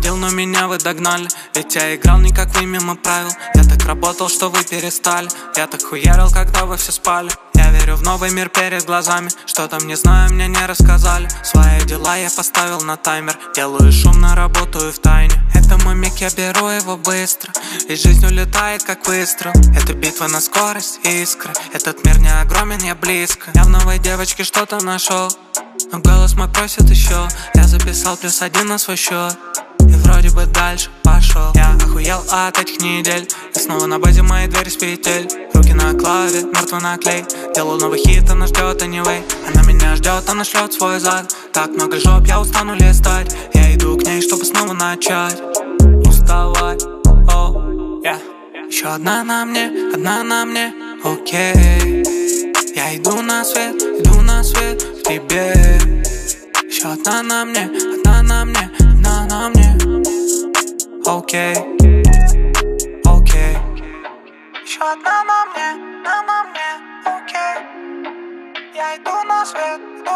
ходил, но меня вы догнали. Ведь я играл не как вы, мимо правил. Я так работал, что вы перестали. Я так хуярил, когда вы все спали. Я верю в новый мир перед глазами. Что там не знаю, мне не рассказали. Свои дела я поставил на таймер. Делаю шумно, работаю в тайне. Это мой миг, я беру его быстро. И жизнь улетает, как выстрел. Это битва на скорость и искры. Этот мир не огромен, я близко. Я в новой девочке что-то нашел, но голос мой просит еще. Я записал +1 на свой счет и вроде бы дальше пошел. Я охуел от этих недель. И снова на базе моей двери с петель. Руки на клаве, мертвый наклей. Делаю новый хит, она ждет anyway. Она меня ждет, она шлет свой зад. Так много жоп, я устану листать. Я иду к ней, чтобы снова начать уставать. Еще одна на мне, окей. Я иду на свет в тебе. Еще одна на мне, окей, окей. Еще одна на мне, окей. Я иду на свет,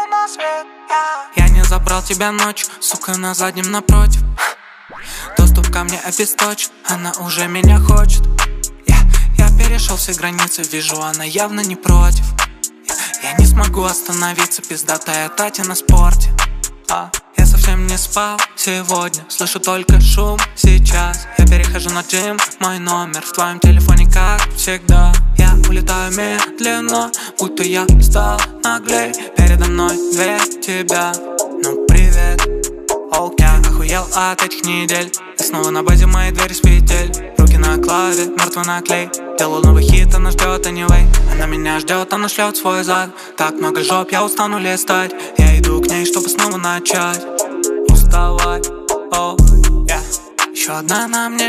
Я не забрал тебя ночью, сука, на заднем напротив. Доступ ко мне обесточен, она уже меня хочет. Я перешел все границы, вижу, она явно не против. Я не смогу остановиться, пиздатая Тати на спорте. Я совсем не спал сегодня, слышу только шум сейчас. Я перехожу на джим, мой номер в твоем телефоне, как всегда. Я улетаю медленно, будто я стал наглей. Передо мной дверь тебя, ну привет. Я охуел от этих недель. И снова на базе моей двери с петель. Руки на клаве, мертвый наклей. Делаю новый хит, она ждет anyway. Она меня ждет, она шлет свой зад. Так много жоп, я устану листать. Я иду к ней, чтобы снова начать уставать. Еще одна на мне,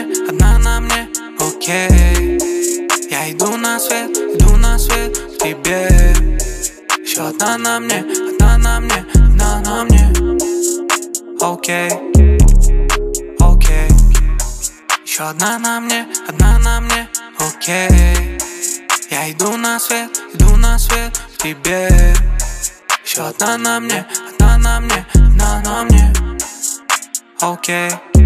окей. Я иду на свет в тебе. Еще одна на мне, окей, окей. Еще одна на мне, окей. Я иду на свет в тебе. Еще одна на мне, окей.